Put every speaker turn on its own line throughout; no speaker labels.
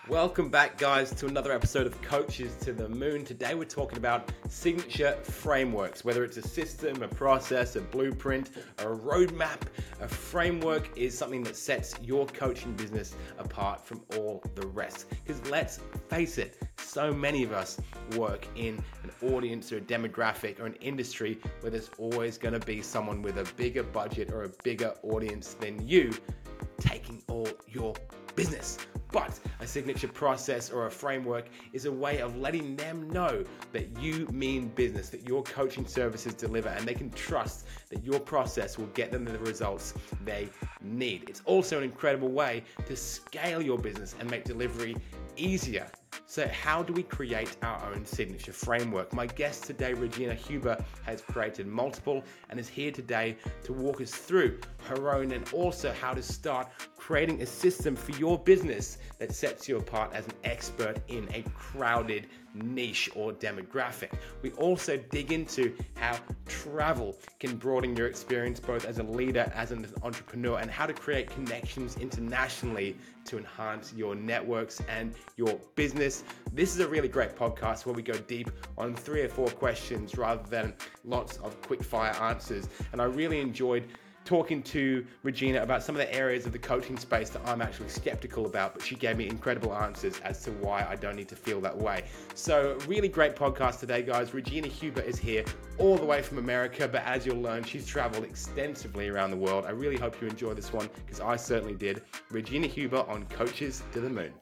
Welcome back, guys, to another episode of Coaches to the Moon. Today we're talking about signature frameworks, whether it's a system, a process, a blueprint, or a roadmap. A framework is something that sets your coaching business apart from all the rest. Because let's face it, so many of us work in an audience or a demographic or an industry where there's always going to be someone with a bigger budget or a bigger audience than you taking all your business. But a signature process or a framework is a way of letting them know that you mean business, that your coaching services deliver, and they can trust that your process will get them the results they need. It's also an incredible way to scale your business and make delivery easier. So how do we create our own signature framework? My guest today, Regina Huber, has created multiple and is here today to walk us through her own and also how to start creating a system for your business that sets you apart as an expert in a crowded niche or demographic. We also dig into how travel can broaden your experience both as a leader, as an entrepreneur, and how to create connections internationally to enhance your networks and your business. This is a really great podcast where we go deep on 3 or 4 questions rather than lots of quick fire answers. And I really enjoyed talking to Regina about some of the areas of the coaching space that I'm actually skeptical about, but she gave me incredible answers as to why I don't need to feel that way. So really great podcast today, guys. Regina Huber is here all the way from America, but as you'll learn, she's traveled extensively around the world. I really hope you enjoy this one because I certainly did. Regina Huber on Coaches to the Moon.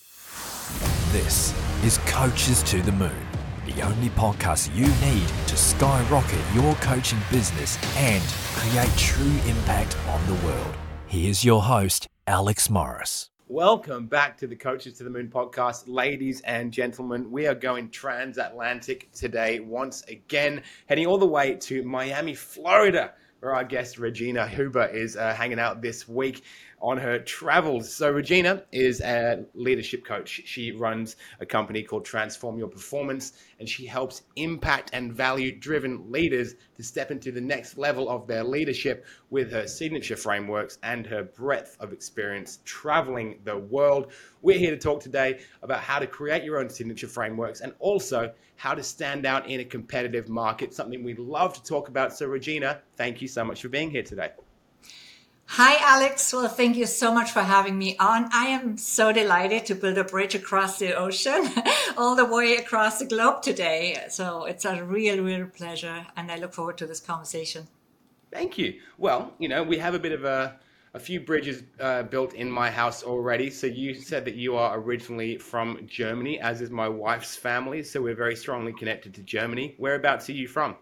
This is Coaches to the Moon, the only podcast you need to skyrocket your coaching business and create true impact on the world. Here's your host, Alex Morris.
Welcome back to the Coaches to the Moon podcast, ladies and gentlemen. We are going transatlantic today once again, heading all the way to Miami, Florida, where our guest Regina Huber is hanging out this week on her travels. So Regina is a leadership coach. She runs a company called Transform Your Performance, and she helps impact and value-driven leaders to step into the next level of their leadership with her signature frameworks and her breadth of experience traveling the world. We're here to talk today about how to create your own signature frameworks and also how to stand out in a competitive market, something we love to talk about. So Regina, thank you so much for being here today.
Hi, Alex. Well, thank you so much for having me on. I am so delighted to build a bridge across the ocean, all the way across the globe today. So it's a real pleasure, and I look forward to this conversation.
Thank you. Well, we have a bit of a few bridges built in my house already. So you said that you are originally from Germany, as is my wife's family. So we're very strongly connected to Germany. Whereabouts are you from?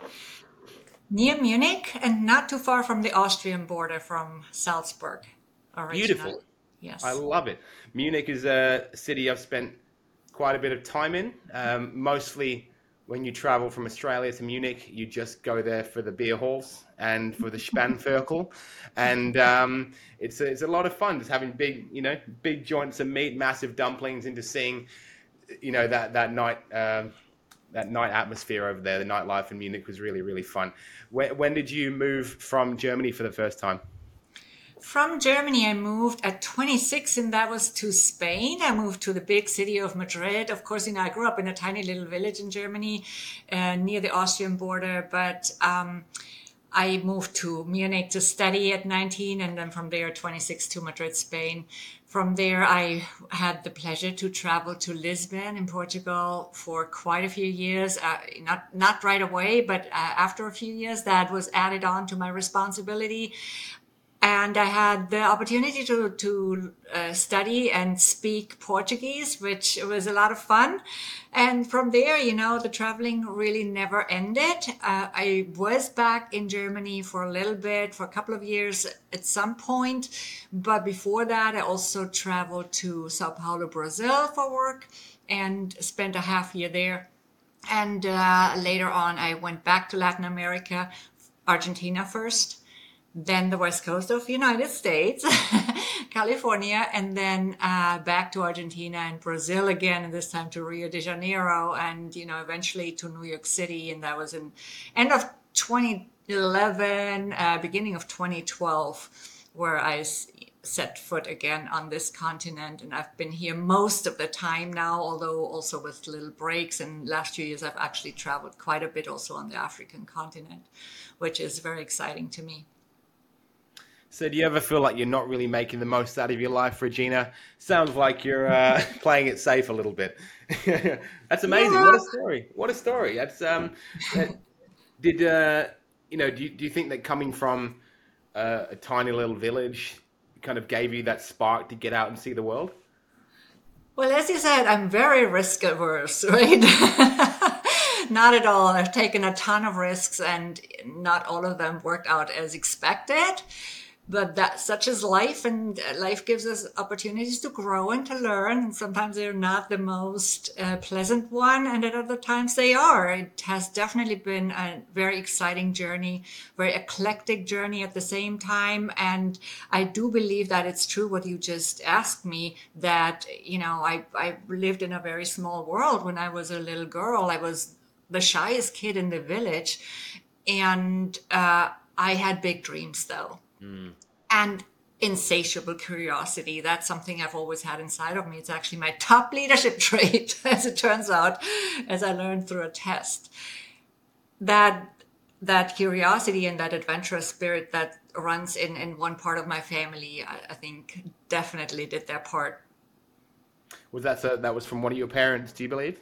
Near Munich and not too far from the Austrian border, from Salzburg. Originally.
Beautiful.
Yes.
I love it. Munich is a city I've spent quite a bit of time in. Mostly when you travel from Australia to Munich, you just go there for the beer halls and for the Spanferkel. And it's a lot of fun just having big joints of meat, massive dumplings, and just seeing, that night atmosphere over there. The nightlife in Munich was really fun. When did you move from Germany for the first time?
From Germany, I moved at 26, and that was to Spain. I moved to the big city of Madrid. Of course, I grew up in a tiny little village in Germany near the Austrian border, but I moved to Munich to study at 19, and then from there, 26 to Madrid, Spain. From there, I had the pleasure to travel to Lisbon in Portugal for quite a few years. Not right away, but after a few years, that was added on to my responsibility. And I had the opportunity to study and speak Portuguese, which was a lot of fun. And from there, the traveling really never ended. I was back in Germany for a little bit, for a couple of years at some point. But before that, I also traveled to Sao Paulo, Brazil for work and spent a half year there. And later on, I went back to Latin America, Argentina first. Then the west coast of the United States, California, and then back to Argentina and Brazil again, and this time to Rio de Janeiro, and eventually to New York City. And that was in end of 2011, beginning of 2012, where I set foot again on this continent. And I've been here most of the time now, although also with little breaks. And last few years, I've actually traveled quite a bit also on the African continent, which is very exciting to me.
So do you ever feel like you're not really making the most out of your life, Regina? Sounds like you're playing it safe a little bit. That's amazing.
Yeah.
What a story. What a story. That's did do you think that coming from a tiny little village kind of gave you that spark to get out and see the world?
Well, as you said, I'm very risk averse, right? Not at all. I've taken a ton of risks and not all of them worked out as expected. But that such is life, and life gives us opportunities to grow and to learn. And sometimes they're not the most pleasant one, and at other times they are. It has definitely been a very exciting journey, very eclectic journey at the same time. And I do believe that it's true what you just asked me, that, I lived in a very small world when I was a little girl. I was the shyest kid in the village, and I had big dreams, though. And insatiable curiosity. That's something I've always had inside of me. It's actually my top leadership trait, as it turns out, as I learned through a test. That curiosity and that adventurous spirit that runs in one part of my family, I think definitely did their part.
Was that was from one of your parents, do you believe?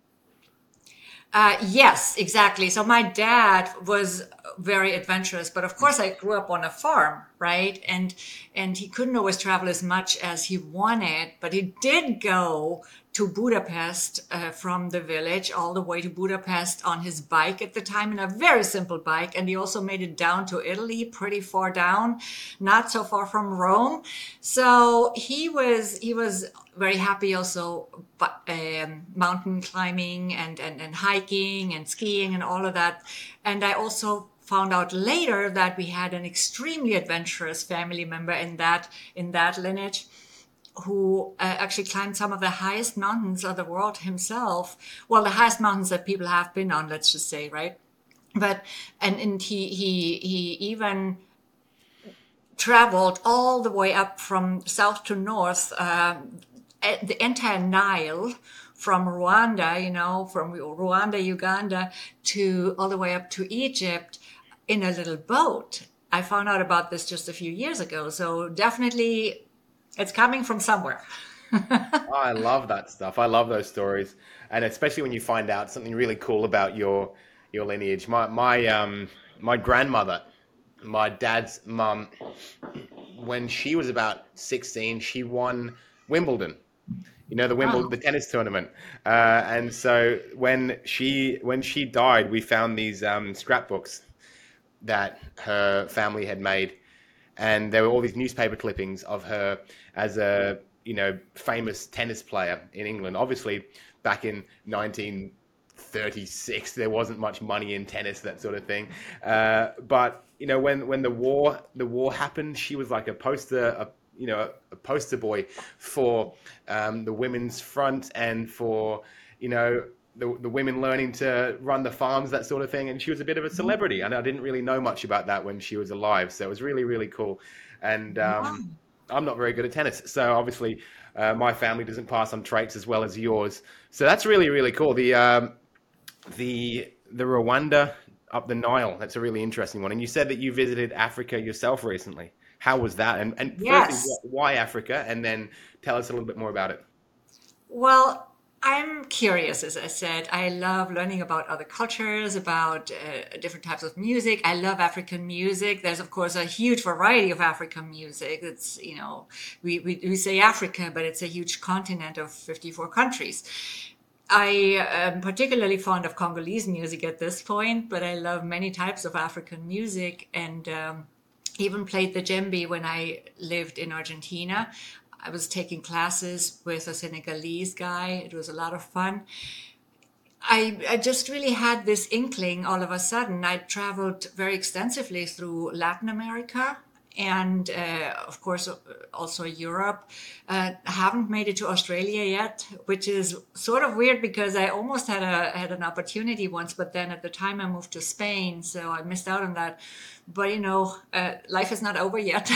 Yes, exactly. So my dad was very adventurous, but of course I grew up on a farm, right? And he couldn't always travel as much as he wanted, but he did go to Budapest from the village all the way to Budapest on his bike at the time, in a very simple bike. And he also made it down to Italy, pretty far down, not so far from Rome. So he was very happy also mountain climbing and hiking and skiing and all of that. And I also found out later that we had an extremely adventurous family member in that lineage, who actually climbed some of the highest mountains of the world himself. Well, the highest mountains that people have been on, let's just say, right? But and he even traveled all the way up from south to north, the entire Nile, from Rwanda, from Rwanda, Uganda, to all the way up to Egypt in a little boat. I found out about this just a few years ago. So definitely it's coming from somewhere.
I love that stuff. I love those stories. And especially when you find out something really cool about your lineage. My grandmother, my dad's mum, when she was about 16, she won Wimbledon. The tennis tournament. And so when she died, we found these scrapbooks that her family had made, and there were all these newspaper clippings of her as a famous tennis player in England. Obviously, back in 1936, there wasn't much money in tennis, that sort of thing. But when the war happened, she was like a poster boy for the women's front and for the women learning to run the farms, that sort of thing. And she was a bit of a celebrity, and I didn't really know much about that when she was alive. So it was really, really cool. And I'm not very good at tennis, so obviously my family doesn't pass on traits as well as yours. So that's really, really cool. The Rwanda up the Nile, that's a really interesting one. And you said that you visited Africa yourself recently. How was that? And
Yes.
Firstly, why Africa? And then tell us a little bit more about it.
Well, I'm curious, as I said. I love learning about other cultures, about different types of music. I love African music. There's, of course, a huge variety of African music. It's, we say Africa, but it's a huge continent of 54 countries. I am particularly fond of Congolese music at this point, but I love many types of African music, and even played the djembe when I lived in Argentina. I was taking classes with a Senegalese guy. It was a lot of fun. I just really had this inkling all of a sudden. I traveled very extensively through Latin America and of course also Europe. I haven't made it to Australia yet, which is sort of weird because I almost had an opportunity once, but then at the time I moved to Spain, so I missed out on that. But life is not over yet.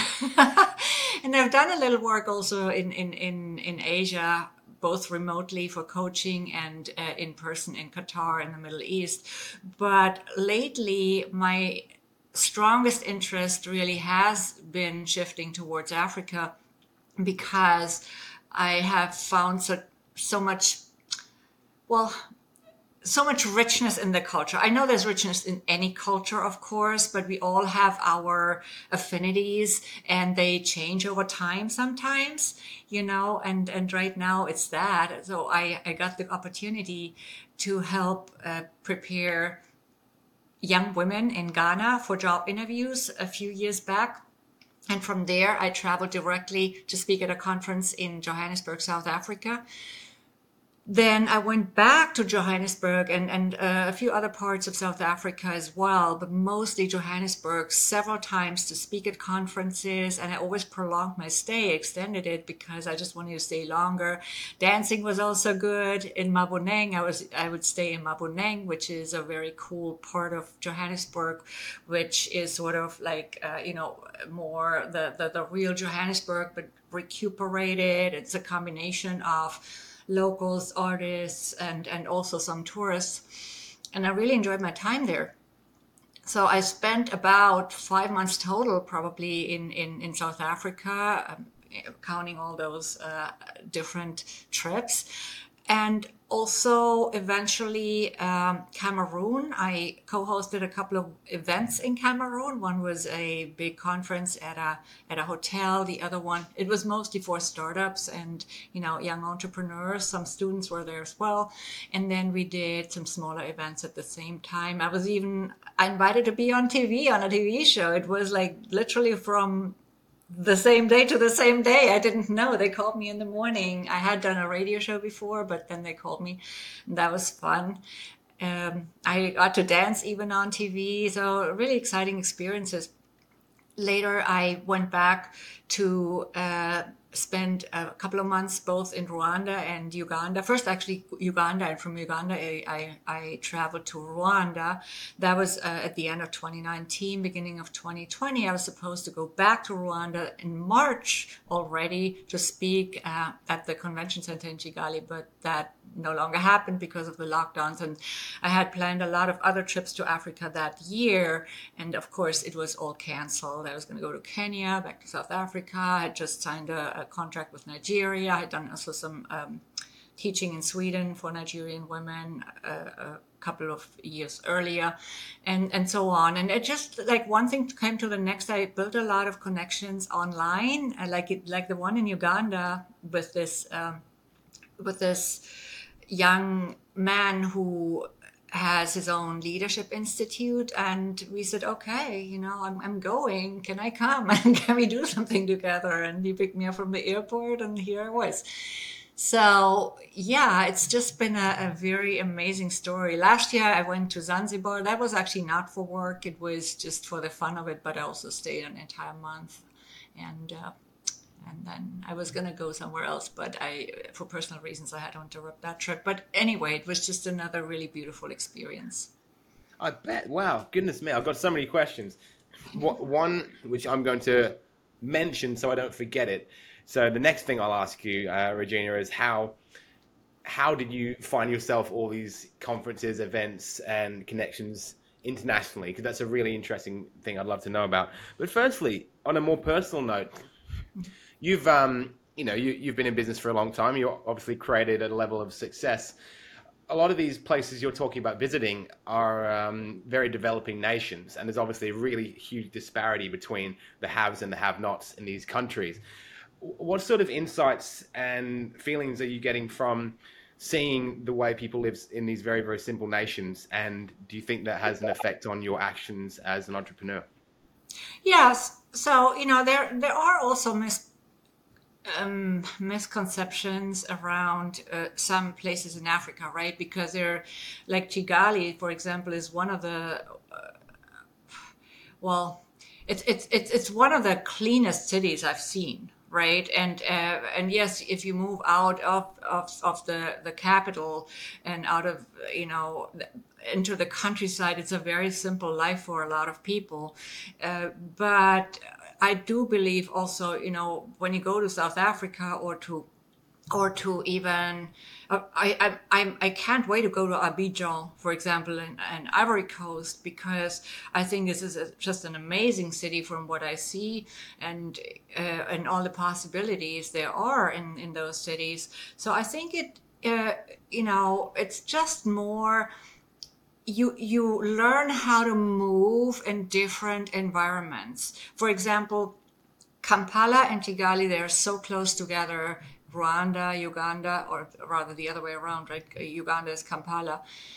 And I've done a little work also in Asia, both remotely for coaching and in person in Qatar in the Middle East. But lately, my strongest interest really has been shifting towards Africa, because I have found so much, well, so much richness in the culture. I know there's richness in any culture, of course, but we all have our affinities and they change over time sometimes, and right now it's that. So I got the opportunity to help prepare young women in Ghana for job interviews a few years back. And from there, I traveled directly to speak at a conference in Johannesburg, South Africa. Then I went back to Johannesburg and a few other parts of South Africa as well, but mostly Johannesburg several times to speak at conferences. And I always prolonged my stay, extended it, because I just wanted to stay longer. Dancing was also good in Maboneng. I would stay in Maboneng, which is a very cool part of Johannesburg, which is sort of like, more the real Johannesburg, but recuperated. It's a combination of locals, artists, and also some tourists. And I really enjoyed my time there. So I spent about 5 months total, probably in South Africa, counting all those different trips. And also eventually Cameroon. I co-hosted a couple of events in Cameroon. One was a big conference at a hotel. The other one, it was mostly for startups and young entrepreneurs. Some students were there as well. And then we did some smaller events at the same time. I was even invited to be on TV, on a TV show. It was like literally from the same day to the same day. I didn't know. They called me in the morning. I had done a radio show before, but then they called me. And that was fun. I got to dance even on TV. So really exciting experiences. Later, I went back to spend a couple of months both in Rwanda and Uganda. First, actually, Uganda, and from Uganda, I traveled to Rwanda. That was at the end of 2019, beginning of 2020. I was supposed to go back to Rwanda in March already to speak at the convention center in Kigali, but that no longer happened because of the lockdowns. And I had planned a lot of other trips to Africa that year. And of course, it was all canceled. I was going to go to Kenya, back to South Africa. I had just signed a contract with Nigeria. I had done also some teaching in Sweden for Nigerian women a couple of years earlier, and so on. And it just like one thing came to the next. I built a lot of connections online, like the one in Uganda with this young man who has his own leadership institute, and we said, okay, I'm going, can I come and can we do something together? And he picked me up from the airport, and here I was. So yeah, it's just been a very amazing story. Last year I went to Zanzibar. That was actually not for work, it was just for the fun of it, but I also stayed an entire month. And then I was going to go somewhere else, but for personal reasons, I had to interrupt that trip. But anyway, it was just another really beautiful experience.
I bet. Wow. Goodness me. I've got so many questions. One, which I'm going to mention so I don't forget it. So the next thing I'll ask you, Regina, is how did you find yourself all these conferences, events, and connections internationally? Because that's a really interesting thing I'd love to know about. But firstly, on a more personal note, you've been in business for a long time. You obviously created a level of success. A lot of these places you're talking about visiting are very developing nations, and there's obviously a really huge disparity between the haves and the have-nots in these countries. What sort of insights and feelings are you getting from seeing the way people live in these very, very simple nations? And do you think that has an effect on your actions as an entrepreneur?
Yes. So, there are also misconceptions around some places in Africa, right? Because they're like Kigali, for example, is one of the, it's one of the cleanest cities I've seen, right? And yes, if you move out of the capital and out of, into the countryside, it's a very simple life for a lot of people. But I do believe also, when you go to South Africa or to even I can't wait to go to Abidjan, for example, in Ivory Coast, because I think this is just an amazing city from what I see, and all the possibilities there are in those cities. So I think it's just more. You learn how to move in different environments. For example, Kampala and Kigali, they're so close together. Rwanda, Uganda, or rather the other way around, right? Uganda is Kampala.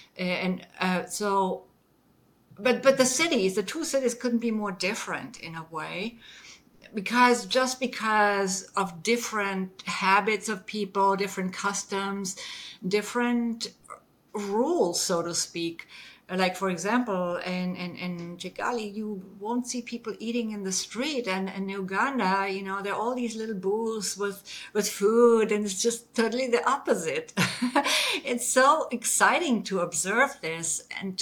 But the two cities couldn't be more different in a way, because of different habits of people, different customs, different rules, so to speak. Like, for example, in Kigali, you won't see people eating in the street. And in Uganda, there are all these little booths with food, and it's just totally the opposite. It's so exciting to observe this, and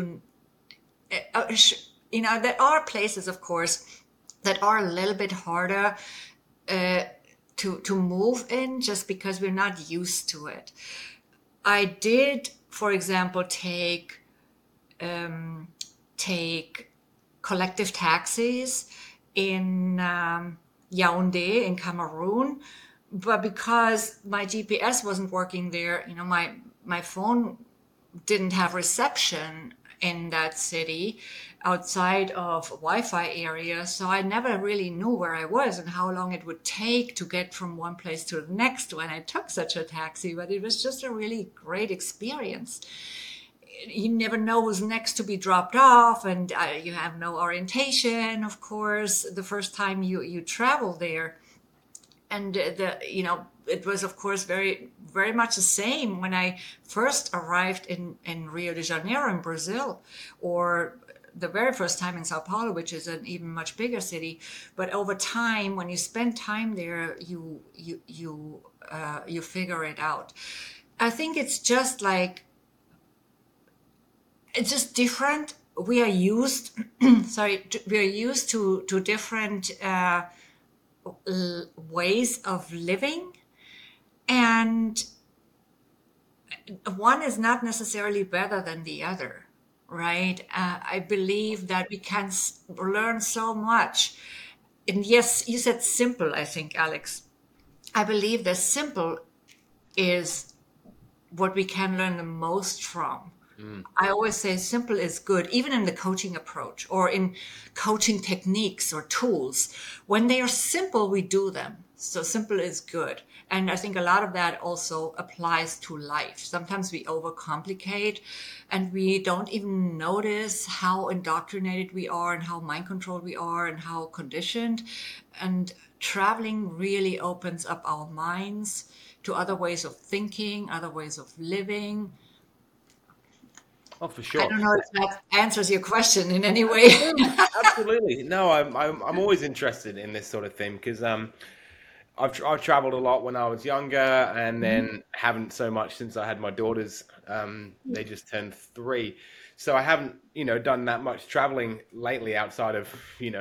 there are places, of course, that are a little bit harder to move in, just because we're not used to it. I did, for example, take collective taxis in Yaoundé in Cameroon, but because my GPS wasn't working there, my phone didn't have reception in that city outside of Wi-Fi area, so I never really knew where I was and how long it would take to get from one place to the next when I took such a taxi. But it was just a really great experience. You never know who's next to be dropped off, and you have no orientation, of course, the first time you travel there. And it was, of course, very, very much the same when I first arrived in Rio de Janeiro in Brazil, or the very first time in Sao Paulo, which is an even much bigger city. But over time, when you spend time there, you figure it out. I think it's just different. We are used, we are used to different ways of living, and one is not necessarily better than the other, right? I believe that we can learn so much. And yes, you said simple, I think, Alex. I believe that simple is what we can learn the most from. I always say simple is good, even in the coaching approach or in coaching techniques or tools. When they are simple, we do them. So simple is good. And I think a lot of that also applies to life. Sometimes we overcomplicate and we don't even notice how indoctrinated we are and how mind controlled we are and how conditioned. And traveling really opens up our minds to other ways of thinking, other ways of living.
Oh, for sure.
I don't know if that answers your question in any way.
Absolutely. No, I'm always interested in this sort of thing because I've traveled a lot when I was younger, and then haven't so much since I had my daughters. They just turned 3, so I haven't done that much traveling lately outside of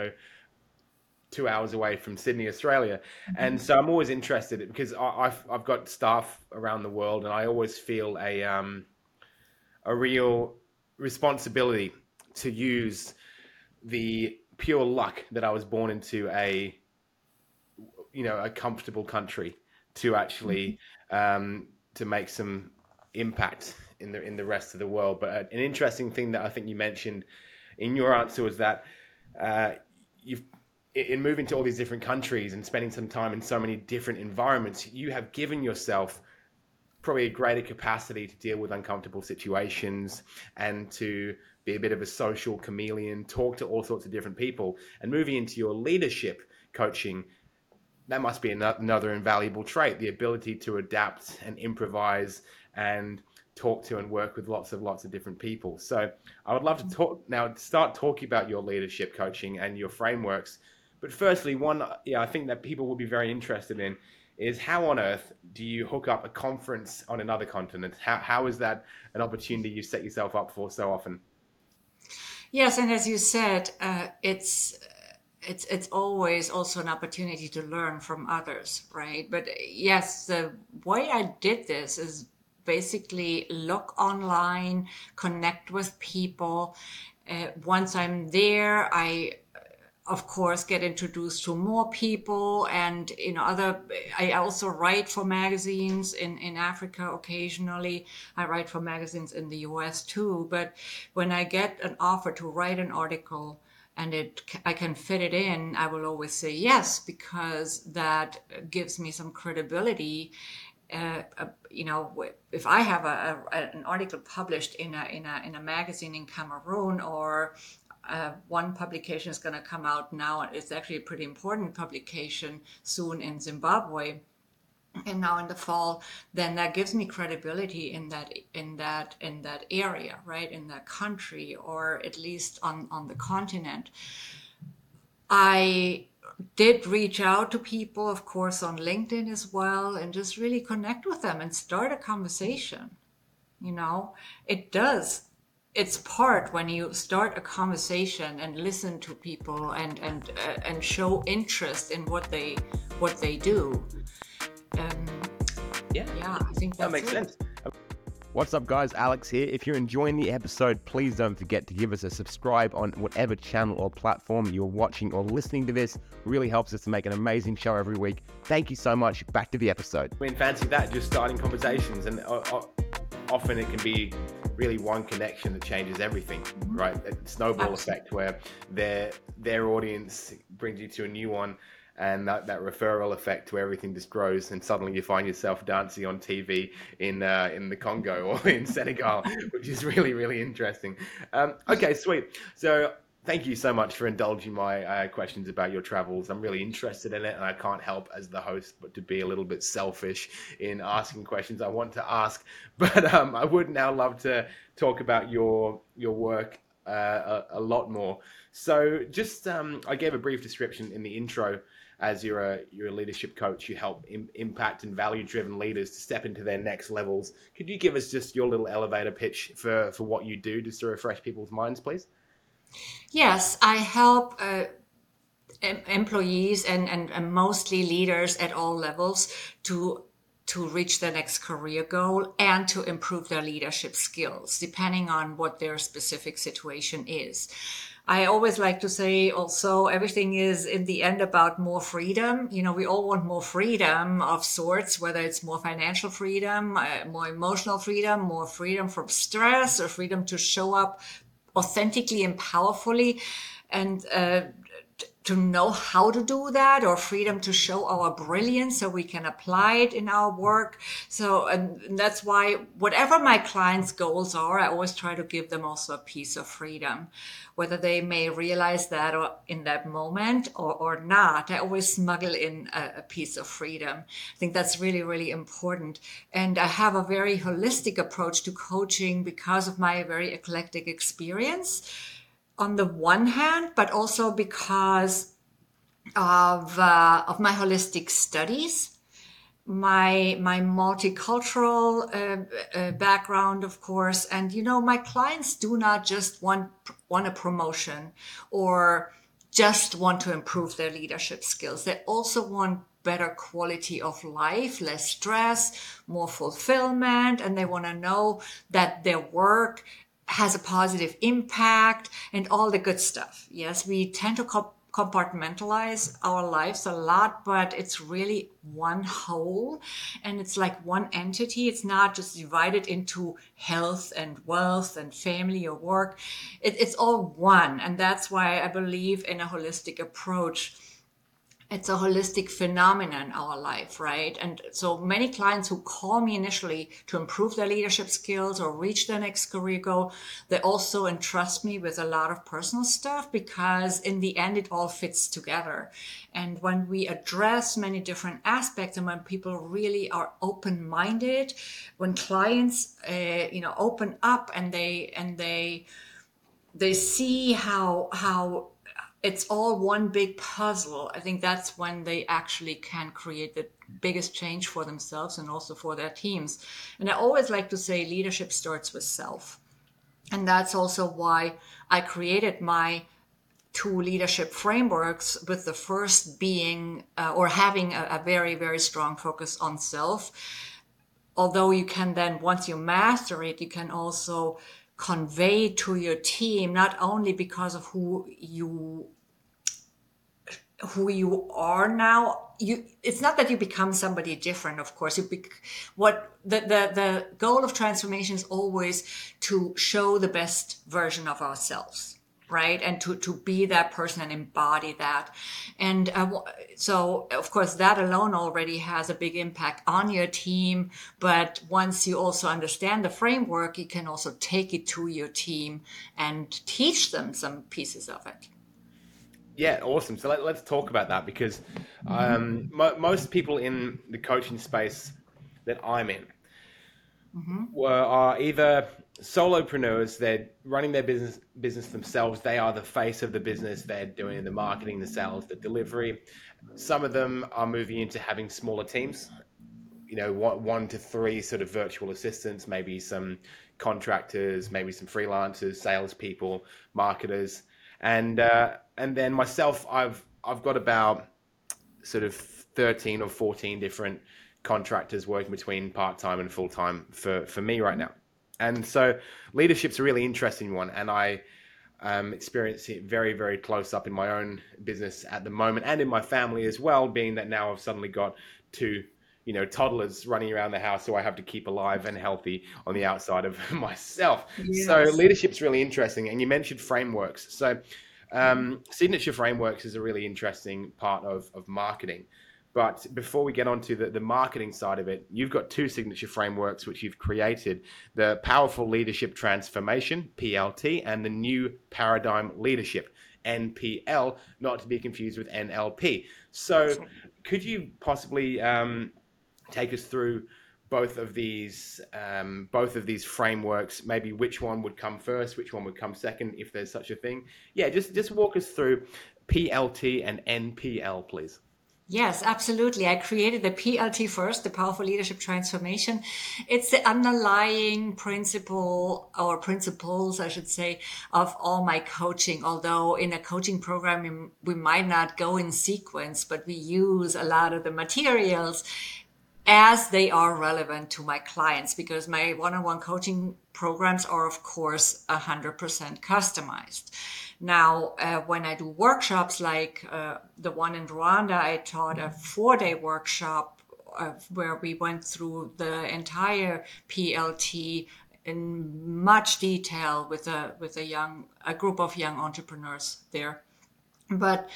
2 hours away from Sydney, Australia. And so I'm always interested because I've got staff around the world, and I always feel a real responsibility to use the pure luck that I was born into a comfortable country to actually to make some impact in the rest of the world. But an interesting thing that I think you mentioned in your answer was that in moving to all these different countries and spending some time in so many different environments, you have given yourself probably a greater capacity to deal with uncomfortable situations and to be a bit of a social chameleon, talk to all sorts of different people. And moving into your leadership coaching, that must be another invaluable trait, the ability to adapt and improvise and talk to and work with lots of different people. So I would love to start talking about your leadership coaching and your frameworks. But firstly, one I think that people will be very interested in is how on earth do you hook up a conference on another continent? How is that an opportunity you set yourself up for so often?
Yes, and as you said, it's always also an opportunity to learn from others, right? But yes, the way I did this is basically look online, connect with people. Once I'm there, I of course get introduced to more people, and I also write for magazines in Africa occasionally. I write for magazines in the US too, but when I get an offer to write an article and I can fit it in, I will always say yes, because that gives me some credibility. If I have an article published in a magazine in Cameroon, or one publication is going to come out now. It's actually a pretty important publication soon in Zimbabwe, and now in the fall. Then that gives me credibility in that area, right, in that country, or at least on the continent. I did reach out to people, of course, on LinkedIn as well, and just really connect with them and start a conversation. It's part when you start a conversation and listen to people and show interest in what they do. I think
that makes sense. What's up, guys? Alex here. If you're enjoying the episode, please don't forget to give us a subscribe on whatever channel or platform you're watching or listening to this. It really helps us to make an amazing show every week. Thank you so much. Back to the episode. I mean, fancy that, just starting conversations, and often it can be really one connection that changes everything, right? A snowball effect where their audience brings you to a new one, and that referral effect where everything just grows, and suddenly you find yourself dancing on TV in the Congo or in Senegal, which is really, really interesting. Okay, sweet. So thank you so much for indulging my questions about your travels. I'm really interested in it, and I can't help as the host but to be a little bit selfish in asking questions I want to ask. But I would now love to talk about your work a lot more. So just I gave a brief description in the intro. As you're a leadership coach, you help impact and value-driven leaders to step into their next levels. Could you give us just your little elevator pitch for what you do, just to refresh people's minds, please?
Yes, I help employees and mostly leaders at all levels to reach their next career goal and to improve their leadership skills, depending on what their specific situation is. I always like to say also, everything is in the end about more freedom. We all want more freedom of sorts, whether it's more financial freedom, more emotional freedom, more freedom from stress, or freedom to show up authentically and powerfully, and to know how to do that, or freedom to show our brilliance so we can apply it in our work. And that's why whatever my clients' goals are, I always try to give them also a piece of freedom, whether they may realize that or in that moment or not. I always smuggle in a piece of freedom. I think that's really, really important. And I have a very holistic approach to coaching because of my very eclectic experience on the one hand, but also because of my holistic studies, my multicultural background, of course. And, my clients do not just want a promotion or just want to improve their leadership skills. They also want better quality of life, less stress, more fulfillment, and they want to know that their work has a positive impact and all the good stuff. Yes, we tend to compartmentalize our lives a lot, but it's really one whole, and it's like one entity. It's not just divided into health and wealth and family or work. It's all one, and that's why I believe in a holistic approach. it's a holistic phenomenon in our life, right? And so many clients who call me initially to improve their leadership skills or reach their next career goal, they also entrust me with a lot of personal stuff, because in the end, it all fits together. And when we address many different aspects, and when people really are open-minded, when clients, open up and they see how it's all one big puzzle, I think that's when they actually can create the biggest change for themselves and also for their teams. And I always like to say leadership starts with self. And that's also why I created my 2 leadership frameworks, with the first being or having a very, very strong focus on self. Although you can then, once you master it, you can also convey to your team, not only because of who you are now. It's not that you become somebody different, of course. What the goal of transformation is always to show the best version of ourselves, right? And to be that person and embody that. And so, of course, that alone already has a big impact on your team. But once you also understand the framework, you can also take it to your team and teach them some pieces of it.
Yeah, awesome. So let's talk about that, because most people in the coaching space that I'm in are either solopreneurs. They're running their business themselves. They are the face of the business. They're doing the marketing, the sales, the delivery. Some of them are moving into having smaller teams, 1 to 3 sort of virtual assistants, maybe some contractors, maybe some freelancers, salespeople, marketers. And then myself, I've got about sort of 13 or 14 different contractors working between part-time and full-time for me right now. And so leadership's a really interesting one, and I experience it very, very close up in my own business at the moment, and in my family as well, being that now I've suddenly got 2 toddlers running around the house who I have to keep alive and healthy on the outside of myself. Yes. So leadership's really interesting. And you mentioned frameworks. So signature frameworks is a really interesting part of marketing. But before we get on to the marketing side of it, you've got 2 signature frameworks which you've created: the Powerful Leadership Transformation, PLT, and the New Paradigm Leadership, NPL, not to be confused with NLP. So could you possibly take us through both of these frameworks, maybe which one would come first, which one would come second, if there's such a thing? Yeah, just walk us through PLT and NPL, please.
Yes, absolutely. I created the PLT first, the Powerful Leadership Transformation. It's the underlying principle, or principles, I should say, of all my coaching. Although in a coaching program, we might not go in sequence, but we use a lot of the materials as they are relevant to my clients, because my one-on-one coaching programs are, of course, 100% customized. Now, when I do workshops like the one in Rwanda, I taught a 4-day workshop where we went through the entire PLT in much detail with a group of young entrepreneurs there. But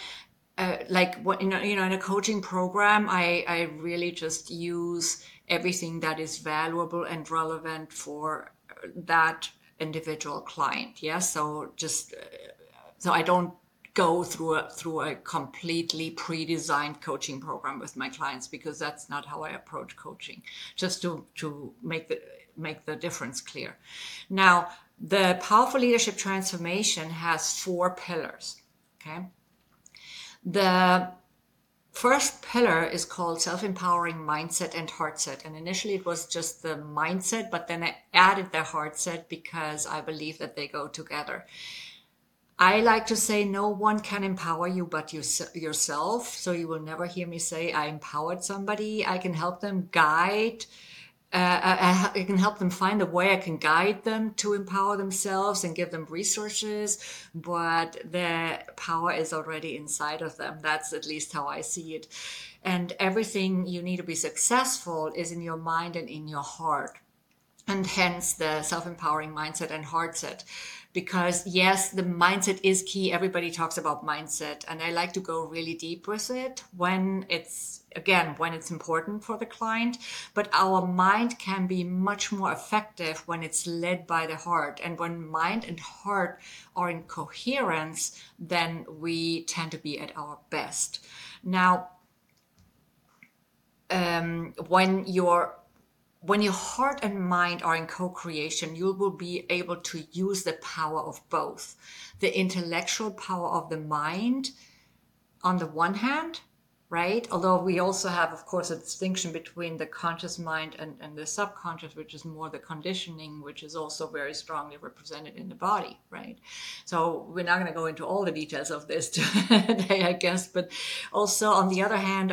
in a coaching program, I really just use everything that is valuable and relevant for that individual client. Yeah. So I don't go through a completely pre-designed coaching program with my clients, because that's not how I approach coaching. Just to make the difference clear. Now, the Powerful Leadership Transformation has 4 pillars. Okay. The first pillar is called Self-Empowering Mindset and Heartset. And initially it was just the mindset, but then I added the heartset because I believe that they go together. I like to say no one can empower you but yourself. So you will never hear me say I empowered somebody. I can help them guide. I can help them find a way. I can guide them to empower themselves and give them resources, but the power is already inside of them. That's at least how I see it. And everything you need to be successful is in your mind and in your heart. and hence the self-empowering mindset and heart set. Because yes, the mindset is key. Everybody talks about mindset, and I like to go really deep with it when it's important for the client. But our mind can be much more effective when it's led by the heart. And when mind and heart are in coherence, then we tend to be at our best. Now, when your heart and mind are in co-creation, you will be able to use the power of both. The intellectual power of the mind on the one hand, right? Although we also have, of course, a distinction between the conscious mind and the subconscious, which is more the conditioning, which is also very strongly represented in the body, right? So we're not going to go into all the details of this today, I guess, but also on the other hand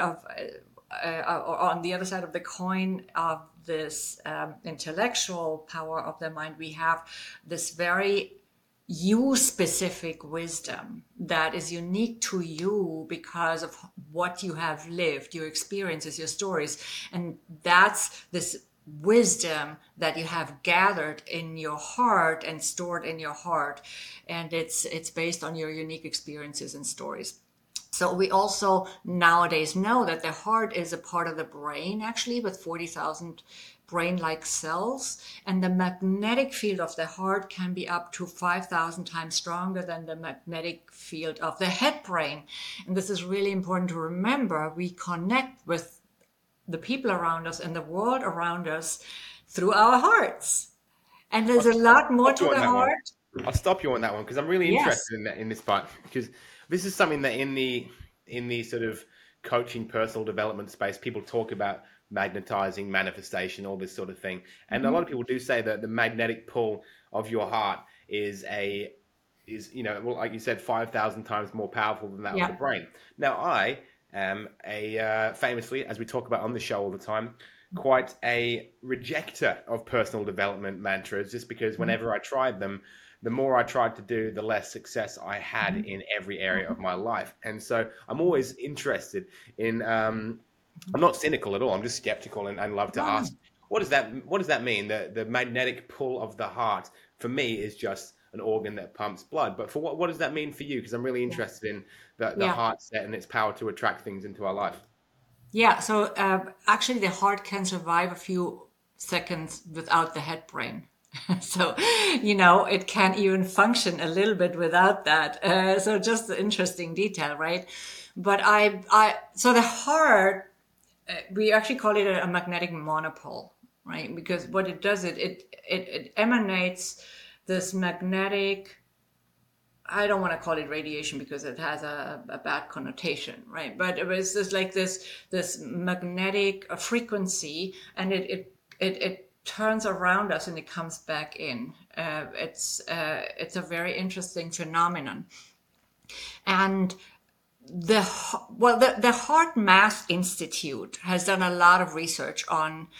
or on the other side of the coin of this intellectual power of the mind, we have this very you-specific wisdom that is unique to you because of what you have lived, your experiences, your stories. And that's this wisdom that you have gathered in your heart and stored in your heart. And it's based on your unique experiences and stories. So we also nowadays know that the heart is a part of the brain, actually, with 40,000 brain-like cells. And the magnetic field of the heart can be up to 5,000 times stronger than the magnetic field of the head brain. And this is really important to remember. We connect with the people around us and the world around us through our hearts. And there's a lot more to the heart.
I'll stop you on that one because I'm really
Yes.
interested in this part, because this is something that in the sort of coaching, personal development space, people talk about magnetizing, manifestation, all this sort of thing. And a lot of people do say that the magnetic pull of your heart is well, like you said, 5,000 times more powerful than that of the brain. Now, I am famously, as we talk about on the show all the time, quite a rejecter of personal development mantras, just because whenever I tried them, the more I tried to do, the less success I had in every area of my life. And so I'm always interested in, I'm not cynical at all. I'm just skeptical and love to ask, what does that mean? The magnetic pull of the heart for me is just an organ that pumps blood. But for what does that mean for you? Because I'm really interested in the heart set and its power to attract things into our life.
Yeah, so actually the heart can survive a few seconds without the head brain. So, it can even function a little bit without that. So just an interesting detail, right? But so the heart, we actually call it a magnetic monopole, right? Because what it does, it emanates this magnetic, I don't want to call it radiation because it has a bad connotation, right? But it was just like this magnetic frequency, and it turns around us and it comes back in. It's a very interesting phenomenon. And the Heart Math Institute has done a lot of research on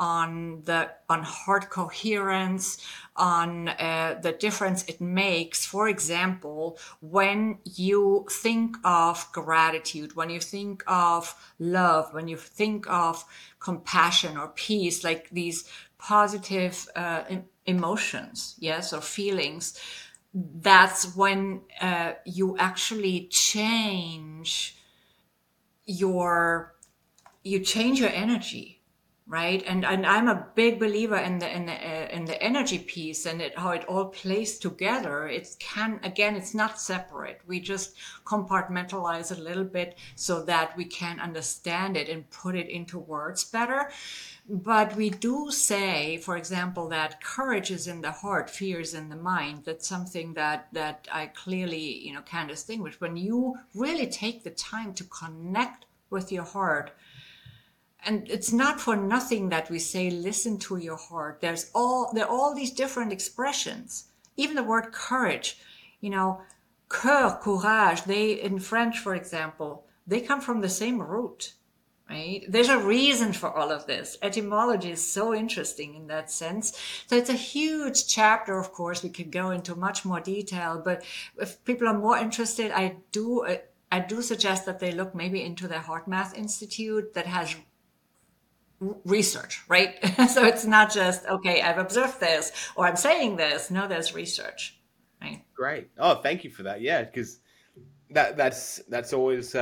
heart coherence, on the difference it makes. For example, when you think of gratitude, when you think of love, when you think of compassion or peace, like these positive emotions, yes, or feelings, that's when you actually change your energy. Right, and I'm a big believer in the energy piece and how it all plays together. It's not separate. We just compartmentalize a little bit so that we can understand it and put it into words better. But we do say, for example, that courage is in the heart, fear is in the mind. That's something that I clearly can distinguish. When you really take the time to connect with your heart. And it's not for nothing that we say, listen to your heart. There are all these different expressions. Even the word courage, cœur, courage, in French, for example, they come from the same root, right? There's a reason for all of this. Etymology is so interesting in that sense. So it's a huge chapter, of course. We could go into much more detail, but if people are more interested, I do suggest that they look maybe into the Heart Math Institute that has research, right? So it's not just, okay, I've observed this or I'm saying this. No, there's research, right?
Great. Oh, thank you for that. Yeah, because that's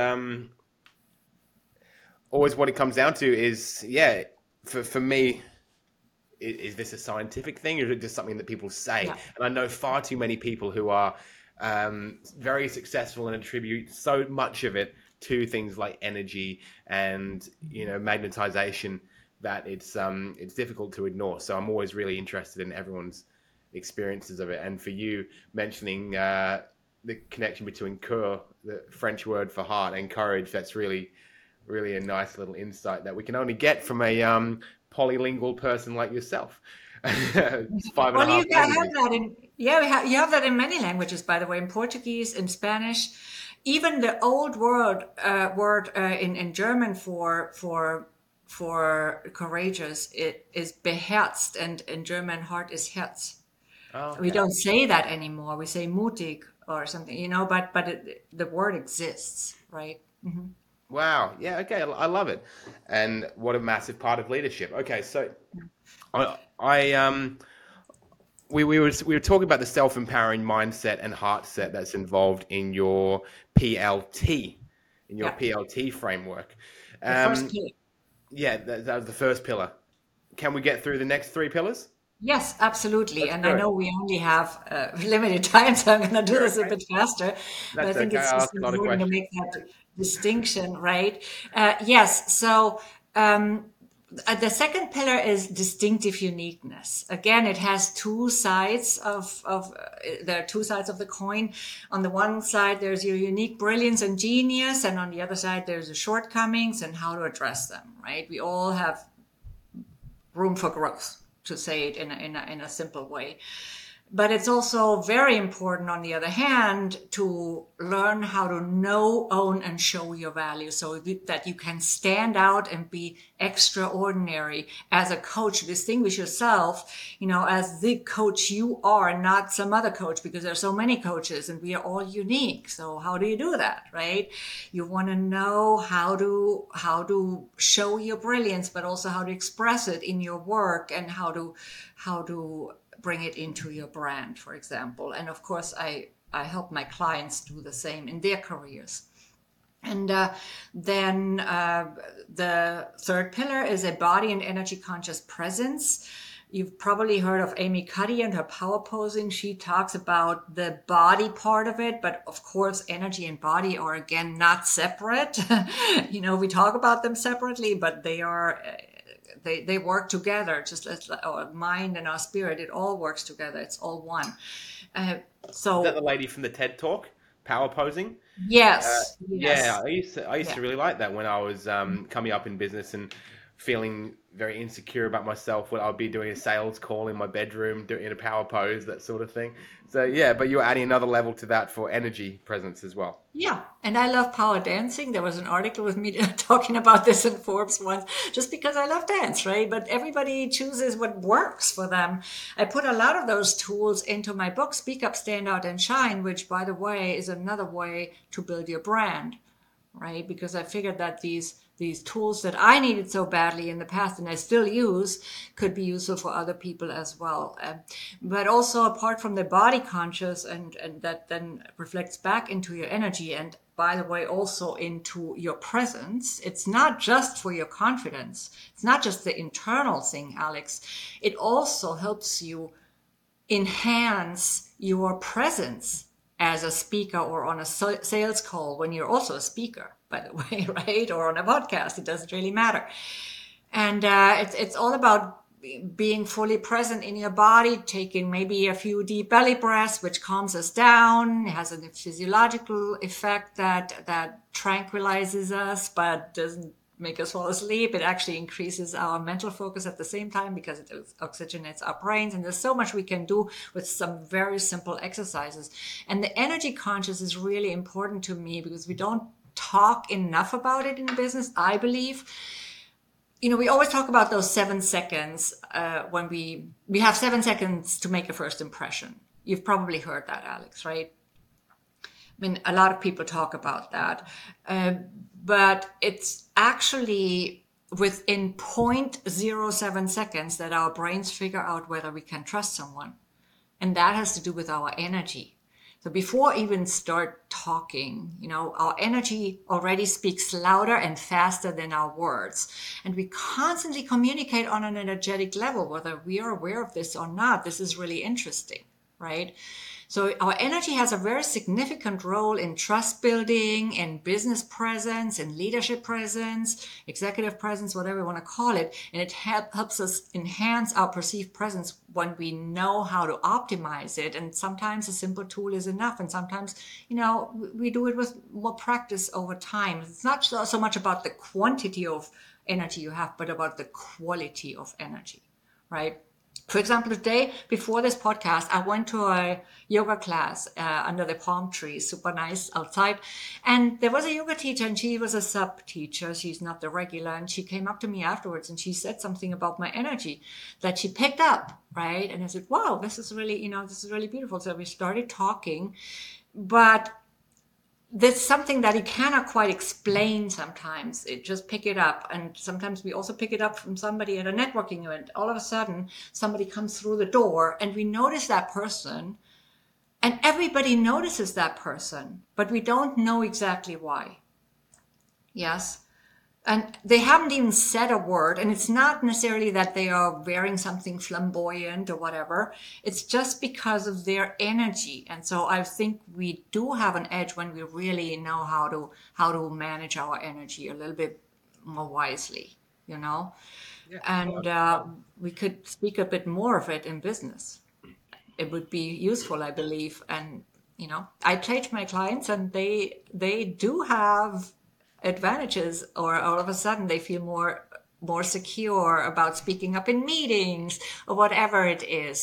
always what it comes down to is, yeah, for me, is this a scientific thing or is it just something that people say?
Yeah.
And I know far too many people who are very successful and attribute so much of it to things like energy and, you know, magnetization, that it's difficult to ignore. So I'm always really interested in everyone's experiences of it. And for you mentioning the connection between cœur, the French word for heart, and courage, that's really a nice little insight that we can only get from a polylingual person like yourself. It's five and a
Well,
half
you have
languages.
that in, yeah, you have that in many languages, by the way, in Portuguese, in Spanish, even the old word in German for courageous, it is beherzt, and in German heart is Herz.
Oh,
We
okay.
don't say that anymore. We say mutig or something, you know, but the word exists, right?
Wow. Yeah. Okay. I love it. And what a massive part of leadership. Okay. So I we were talking about the self-empowering mindset and heart set that's involved in your PLT, in your
Yeah.
PLT framework.
The first
Um,
pillar.
yeah, that was the first pillar. Can we get through the next three pillars?
Yes, absolutely.
Let's
And
do
I
it.
know we only have limited time, so I'm going to do
You're
this a
okay.
bit faster. But I
That's
think
okay.
it's
I
just
ask a lot of
important to
questions.
make that distinction, right? Yes. So the second pillar is distinctive uniqueness. Again, it has two sides there are two sides of the coin. On the one side, there's your unique brilliance and genius, and on the other side, there's the shortcomings and how to address them, right? We all have room for growth, to say it in a simple way. But it's also very important, on the other hand, to learn how to know, own, and show your value so that you can stand out and be extraordinary as a coach. Distinguish yourself, you know, as the coach you are, not some other coach, because there are so many coaches and we are all unique. So how do you do that, right? You want to know how to show your brilliance, but also how to express it in your work, and how to bring it into your brand, for example. And of course, I help my clients do the same in their careers. And then the third pillar is a body and energy conscious presence. You've probably heard of Amy Cuddy and her power posing. She talks about the body part of it, but of course, energy and body are, again, not separate. You know, we talk about them separately, but they are. They work together, just as our mind and our spirit. It all works together. It's all one.
Is that the
So
lady from the TED Talk, power posing?
yes,
Yeah,
yes,
I used
yeah.
to really like that when I was coming up in business and feeling very insecure about myself. When I would be doing a sales call in my bedroom, doing in a power pose, that sort of thing. So yeah, but you're adding another level to that for energy presence as well.
Yeah, and I love power dancing. There was an article with me talking about this in Forbes once, just because I love dance, right? But everybody chooses what works for them. I put a lot of those tools into my book, Speak Up, Stand Out, and Shine, which, by the way, is another way to build your brand, right? Because I figured that these tools that I needed so badly in the past and I still use could be useful for other people as well. But also, apart from the body conscious, and that then reflects back into your energy, and by the way, also into your presence. It's not just for your confidence. It's not just the internal thing, Alex. It also helps you enhance your presence as a speaker or on a sales call, when you're also a speaker, by the way, right? Or on a podcast, it doesn't really matter. And it's all about being fully present in your body, taking maybe a few deep belly breaths, which calms us down. It has a physiological effect that tranquilizes us, but doesn't make us fall asleep. It actually increases our mental focus at the same time because it oxygenates our brains. And there's so much we can do with some very simple exercises. And the energy conscious is really important to me because we don't talk enough about it in business, I believe. You know, we always talk about those 7 seconds when we have 7 seconds to make a first impression. You've probably heard that, Alex, right? I mean, a lot of people talk about that. But it's actually within 0.07 seconds that our brains figure out whether we can trust someone. And that has to do with our energy. So before even start talking, our energy already speaks louder and faster than our words. And we constantly communicate on an energetic level, whether we are aware of this or not. This is really interesting, right? So our energy has a very significant role in trust building, in business presence, in leadership presence, executive presence, whatever you want to call it. And it helps us enhance our perceived presence when we know how to optimize it. And sometimes a simple tool is enough. And sometimes, we do it with more practice over time. It's not so much about the quantity of energy you have, but about the quality of energy, right? For example, today, before this podcast, I went to a yoga class under the palm trees, super nice outside. And there was a yoga teacher, and she was a sub teacher. She's not the regular. And she came up to me afterwards, and she said something about my energy that she picked up, right? And I said, wow, this is really beautiful. So we started talking, but there's something that you cannot quite explain sometimes. It just pick it up. And sometimes we also pick it up from somebody at a networking event. All of a sudden, somebody comes through the door and we notice that person, and everybody notices that person, but we don't know exactly why. Yes. And they haven't even said a word. And it's not necessarily that they are wearing something flamboyant or whatever. It's just because of their energy. And so I think we do have an edge when we really know how to manage our energy a little bit more wisely, Yeah, and we could speak a bit more of it in business. It would be useful, I believe. And, I teach my clients, and they do have advantages, or all of a sudden they feel more secure about speaking up in meetings or whatever it is.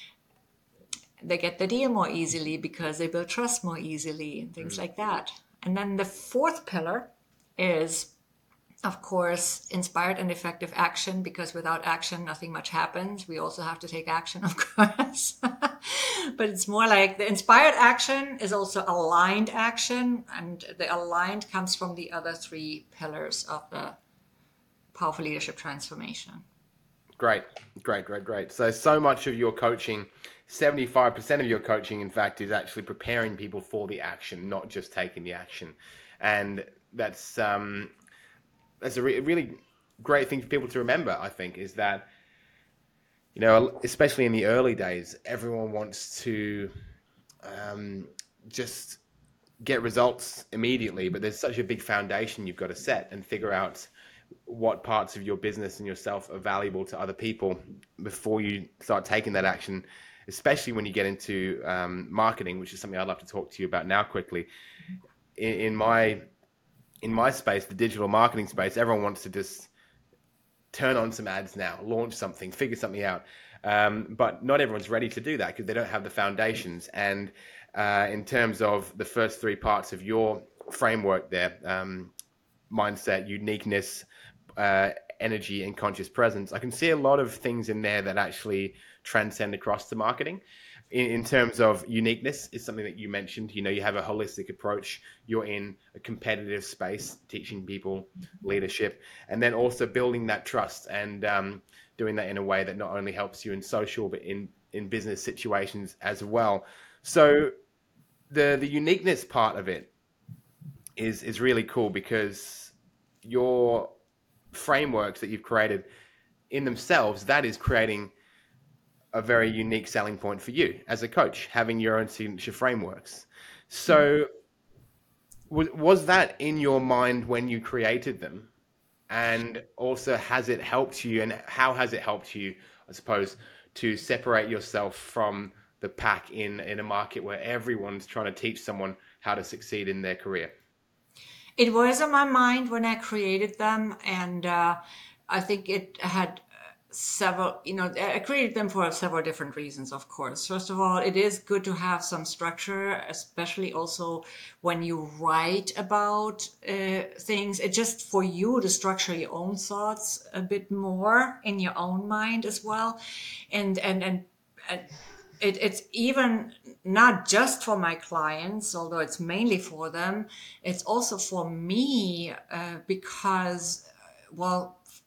They get the deal more easily because they build trust more easily and things like that. And then the fourth pillar is, of course, inspired and effective action, because without action, nothing much happens. We also have to take action, of course. But it's more like the inspired action is also aligned action. And the aligned comes from the other three pillars of the powerful leadership transformation.
Great. So much of your coaching, 75% of your coaching, in fact, is actually preparing people for the action, not just taking the action. And that's a really great thing for people to remember, I think, is that, especially in the early days, everyone wants to just get results immediately, but there's such a big foundation you've got to set and figure out what parts of your business and yourself are valuable to other people before you start taking that action, especially when you get into marketing, which is something I'd love to talk to you about now quickly. In my space, the digital marketing space, everyone wants to just turn on some ads now, launch something, figure something out. But not everyone's ready to do that because they don't have the foundations. And in terms of the first three parts of your framework there, mindset, uniqueness, energy, and conscious presence, I can see a lot of things in there that actually transcend across to marketing. In terms of uniqueness, is something that you mentioned. You have a holistic approach. You're in a competitive space, teaching people leadership, and then also building that trust and doing that in a way that not only helps you in social, but in business situations as well. So the uniqueness part of it is really cool, because your frameworks that you've created in themselves, that is creating a very unique selling point for you as a coach, having your own signature frameworks. So was that in your mind when you created them? And also, has it helped you, and how has it helped you, I suppose, to separate yourself from the pack in a market where everyone's trying to teach someone how to succeed in their career?
It was on my mind when I created them. And I think it had several, I created them for several different reasons, of course. First of all, it is good to have some structure, especially also when you write about things. It's just for you to structure your own thoughts a bit more in your own mind as well. And it's even not just for my clients, although it's mainly for them. It's also for me because,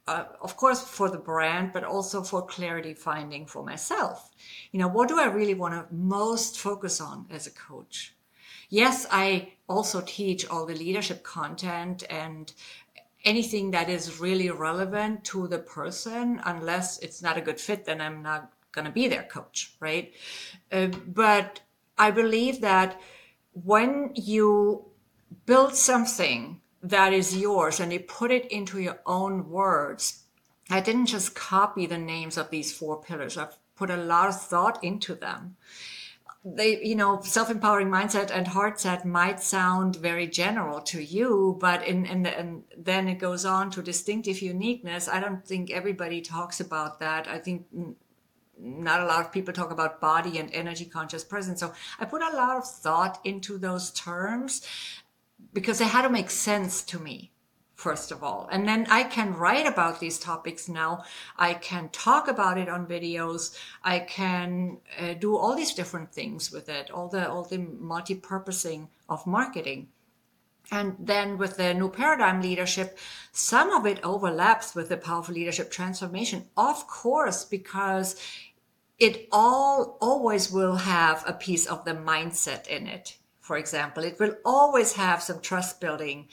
of course, for the brand, but also for clarity finding for myself. What do I really want to most focus on as a coach? Yes, I also teach all the leadership content and anything that is really relevant to the person. Unless it's not a good fit, then I'm not going to be their coach, right? But I believe that when you build something that is yours and you put it into your own words, I didn't just copy the names of these 4 pillars. I've put a lot of thought into them. They, self-empowering mindset and heart set might sound very general to you, but and then it goes on to distinctive uniqueness. I don't think everybody talks about that. I think not a lot of people talk about body and energy conscious presence. So I put a lot of thought into those terms because they had to make sense to me, first of all. And then I can write about these topics now. I can talk about it on videos. I can do all these different things with it, all the multi-purposing of marketing. And then with the new paradigm leadership, some of it overlaps with the powerful leadership transformation, of course, because it always will have a piece of the mindset in it. For example, it will always have some trust building.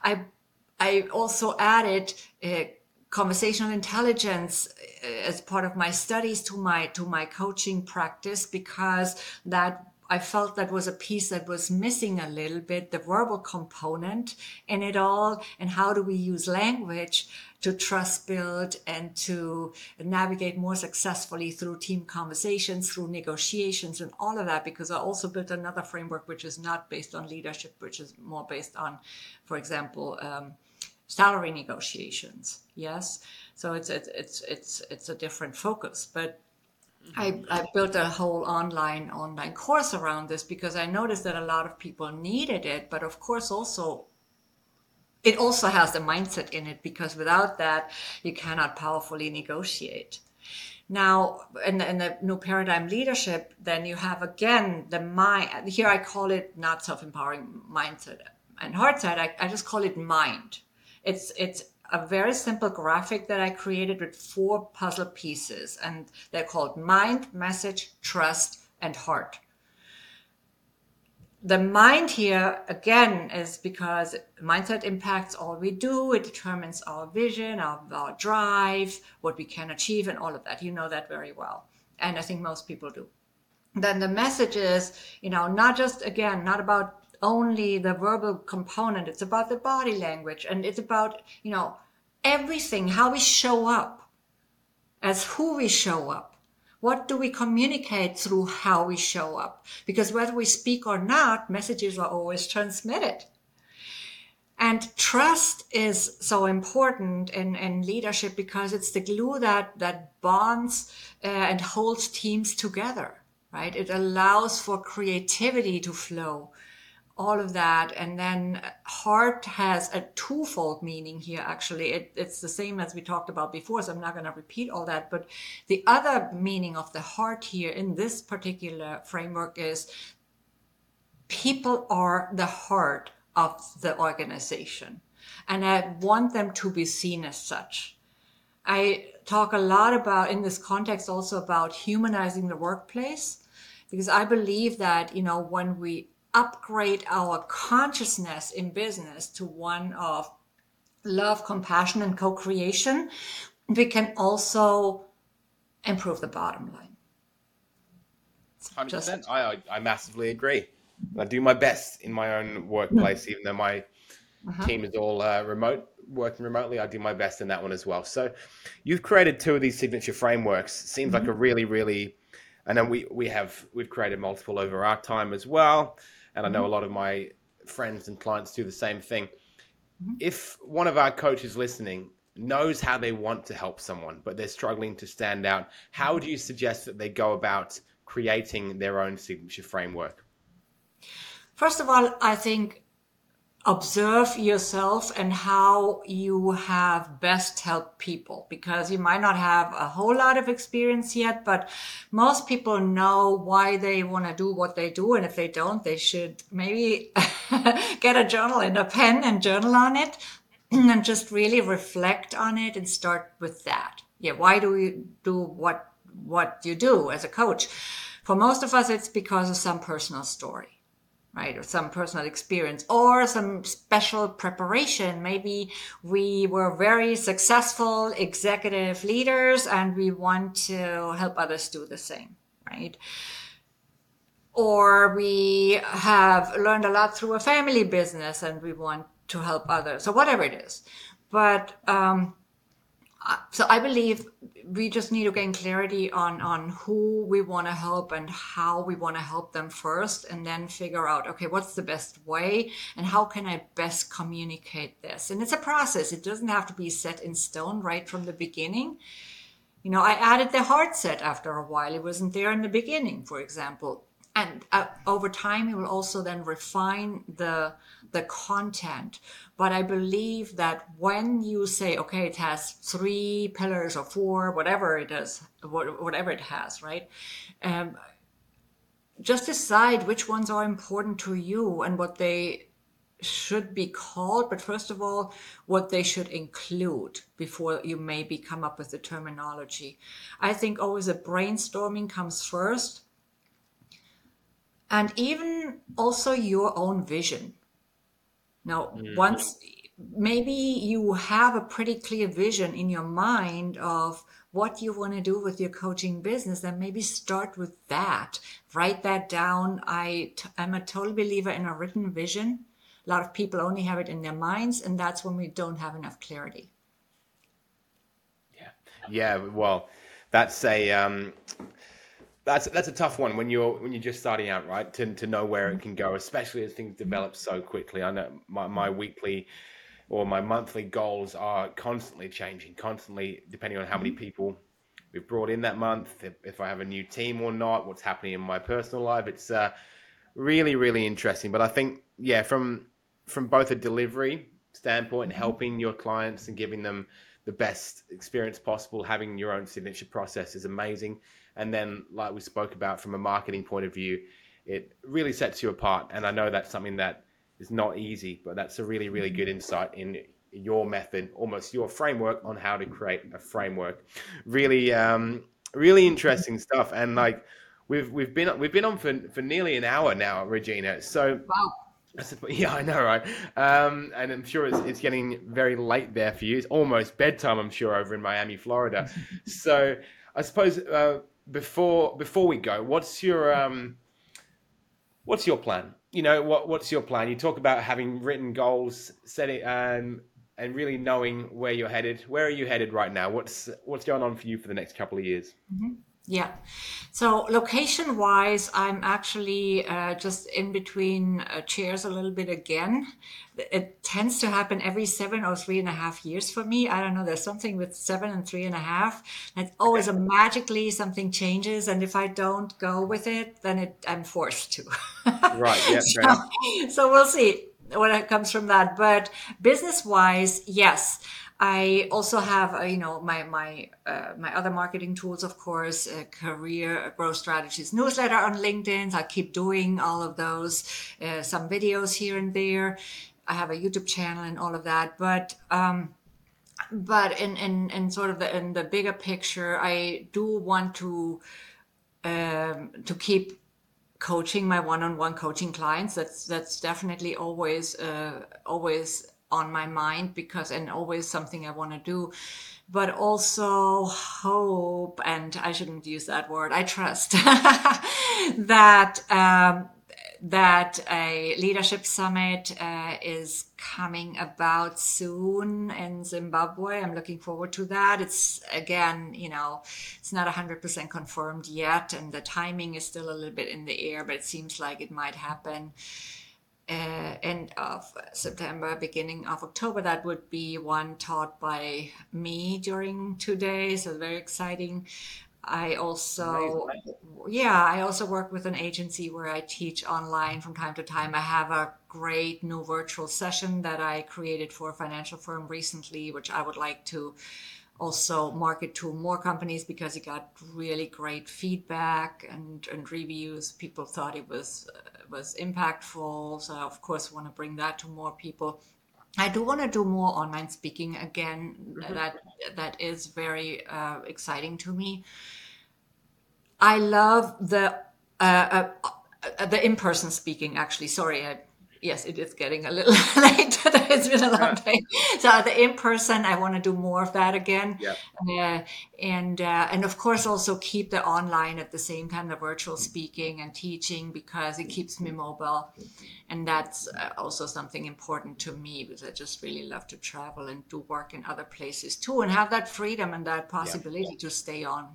I also added conversational intelligence as part of my studies to my coaching practice, because that I felt that was a piece that was missing a little bit, the verbal component in it all, and how do we use language to trust build and to navigate more successfully through team conversations, through negotiations and all of that, because I also built another framework which is not based on leadership, which is more based on, for example, salary negotiations. Yes. So it's a different focus, but I built a whole online course around this because I noticed that a lot of people needed it. But of course, it also has the mindset in it, because without that, you cannot powerfully negotiate. Now, in the new paradigm leadership, then you have again the mind. Here I call it not self-empowering mindset and heart set. I just call it mind. It's a very simple graphic that I created with 4 puzzle pieces, and they're called mind, message, trust, and heart. The mind here, again, is because mindset impacts all we do. It determines our vision, our drive, what we can achieve, and all of that. You know that very well. And I think most people do. Then the message is, not just, again, not about only the verbal component. It's about the body language, and it's about, everything, how we show up, as who we show up. What do we communicate through how we show up? Because whether we speak or not, messages are always transmitted. And trust is so important in leadership because it's the glue that bonds and holds teams together, right? It allows for creativity to flow, all of that. And then heart has a twofold meaning here, actually. It's the same as we talked about before, so I'm not going to repeat all that. But the other meaning of the heart here in this particular framework is people are the heart of the organization. And I want them to be seen as such. I talk a lot about, in this context, also about humanizing the workplace, because I believe that, when we upgrade our consciousness in business to one of love, compassion, and co-creation, we can also improve the bottom line.
100%. I massively agree. I do my best in my own workplace, even though my team is all working remotely. I do my best in that one as well. So you've created 2 of these signature frameworks. Seems like a really, really, and then we've created multiple over our time as well. And I know a lot of my friends and clients do the same thing. If one of our coaches listening knows how they want to help someone, but they're struggling to stand out, how do you suggest that they go about creating their own signature framework?
First of all, I think observe yourself and how you have best helped people, because you might not have a whole lot of experience yet, but most people know why they want to do what they do. And if they don't, they should maybe get a journal and a pen and journal on it and just really reflect on it and start with that. Yeah, why do you do what you do as a coach? For most of us, it's because of some personal story, right? Or some personal experience or some special preparation. Maybe we were very successful executive leaders and we want to help others do the same, right? Or we have learned a lot through a family business and we want to help others. So whatever it is. But so I believe we just need to gain clarity on who we want to help and how we want to help them first, and then figure out, okay, what's the best way and how can I best communicate this? And it's a process. It doesn't have to be set in stone right from the beginning. You know, I added the heart set after a while. It wasn't there in the beginning, for example. And over time, you will also then refine the content. But I believe that when you say, okay, it has 3 pillars or 4, whatever it is, whatever it has, right? Just decide which ones are important to you and what they should be called, but first of all, what they should include before you maybe come up with the terminology. I think always a brainstorming comes first. And even also your own vision. Now, once maybe you have a pretty clear vision in your mind of what you want to do with your coaching business, then maybe start with that. Write that down. I'm a total believer in a written vision. A lot of people only have it in their minds, and that's when we don't have enough clarity.
Yeah. Well, that's a that's a tough one when you're just starting out, right? To know where it can go, especially as things develop so quickly. I know my weekly or my monthly goals are constantly changing, constantly depending on how many people we've brought in that month, if I have a new team or not, what's happening in my personal life. It's really, really interesting. But I think, yeah, from both a delivery standpoint, helping your clients and giving them the best experience possible, having your own signature process is amazing. And then, like we spoke about from a marketing point of view, it really sets you apart. And I know that's something that is not easy, but that's a really, really good insight in your method, almost your framework on how to create a framework. Really, really interesting stuff. And like we've been on for nearly an hour now, Regina. So
Wow.
yeah, I know, right? And I'm sure it's getting very late there for you. It's almost bedtime, I'm sure, over in Miami, Florida. So I suppose before we go, what's your plan? You know, what's your plan? You talk about having written goals, setting and really knowing where you're headed. Where are you headed right now? What's going on for you for the next couple of years?
Yeah. So location wise, I'm actually just in between chairs a little bit again. It tends to happen every 7 or 3.5 years for me. I don't know. There's something with 7 and 3.5. It's always magically something changes. And if I don't go with it, then I'm forced to.
Right. Yeah. Fair enough.
So we'll see what comes from that. But business wise, yes. I also have, my other marketing tools, of course, career growth strategies newsletter on LinkedIn. So I keep doing all of those, some videos here and there. I have a YouTube channel and all of that. But in sort of in the bigger picture, I do want to keep coaching my one-on-one coaching clients. That's definitely always on my mind and always something I want to do, but also hope, and I shouldn't use that word, I trust that a leadership summit is coming about soon in Zimbabwe. I'm looking forward to that. It's again, it's not 100% confirmed yet, and the timing is still a little bit in the air, but it seems like it might happen end of September, beginning of October. That would be one taught by me during 2 days. So very exciting. I also work with an agency where I teach online from time to time. I have a great new virtual session that I created for a financial firm recently, which I would like to also market to more companies because it got really great feedback and reviews. People thought it was impactful. So of course, I want to bring that to more people. I do want to do more online speaking again. That is very exciting to me. I love the in-person speaking. Actually, sorry. Yes, it is getting a little late. It's been a long day. So the in-person, I want to do more of that again.
Yeah.
And of course also keep the online at the same time, the virtual speaking and teaching, because it keeps me mobile. And that's also something important to me, because I just really love to travel and do work in other places too, and have that freedom and that possibility to stay on,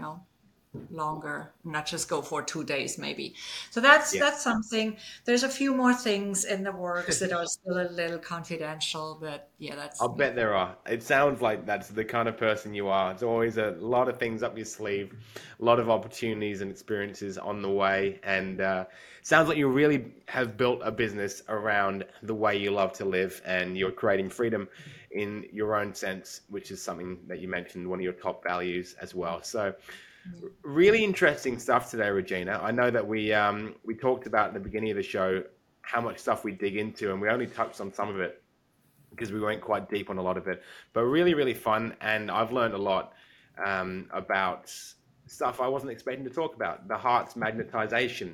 longer, not just go for 2 days maybe. So that's something. There's a few more things in the works that are still a little confidential, but
I'll bet there are. It sounds like that's the kind of person you are. It's always a lot of things up your sleeve, a lot of opportunities and experiences on the way, and sounds like you really have built a business around the way you love to live, and you're creating freedom in your own sense, which is something that you mentioned, one of your top values as well. So really interesting stuff today, Regina. I know that we talked about at the beginning of the show how much stuff we dig into, and we only touched on some of it because we went quite deep on a lot of it, but really, really fun. And I've learned a lot about stuff I wasn't expecting to talk about. The heart's magnetization,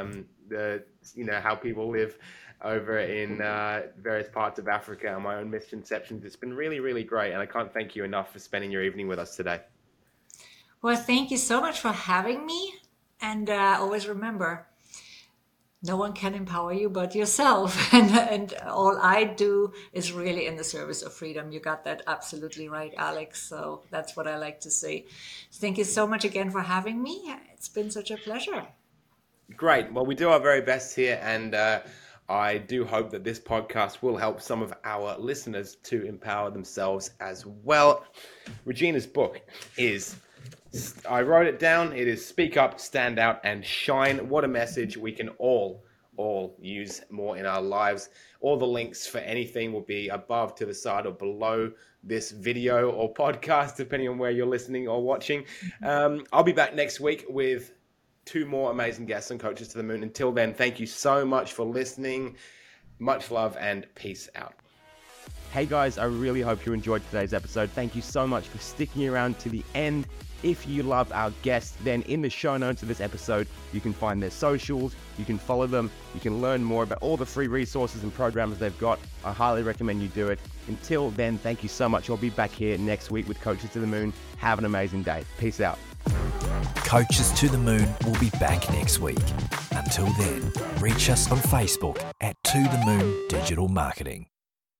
how people live over in various parts of Africa, and my own misconceptions. It's been really, really great. And I can't thank you enough for spending your evening with us today.
Well, thank you so much for having me. And always remember, no one can empower you but yourself. And all I do is really in the service of freedom. You got that absolutely right, Alex. So that's what I like to say. Thank you so much again for having me. It's been such a pleasure.
Great. Well, we do our very best here. And I do hope that this podcast will help some of our listeners to empower themselves as well. Regina's book is... I wrote it down. It is Speak Up, Stand Out, and Shine. What a message we can all use more in our lives. All the links for anything will be above, to the side, or below this video or podcast, depending on where you're listening or watching. I'll be back next week with 2 more amazing guests on Coaches to the Moon. Until then, thank you so much for listening. Much love and peace out. Hey guys, I really hope you enjoyed today's episode. Thank you so much for sticking around to the end. If you loved our guests, then in the show notes of this episode, you can find their socials, you can follow them, you can learn more about all the free resources and programs they've got. I highly recommend you do it. Until then, thank you so much. I'll be back here next week with Coaches to the Moon. Have an amazing day. Peace out.
Coaches to the Moon will be back next week. Until then, reach us on Facebook at To The Moon Digital Marketing.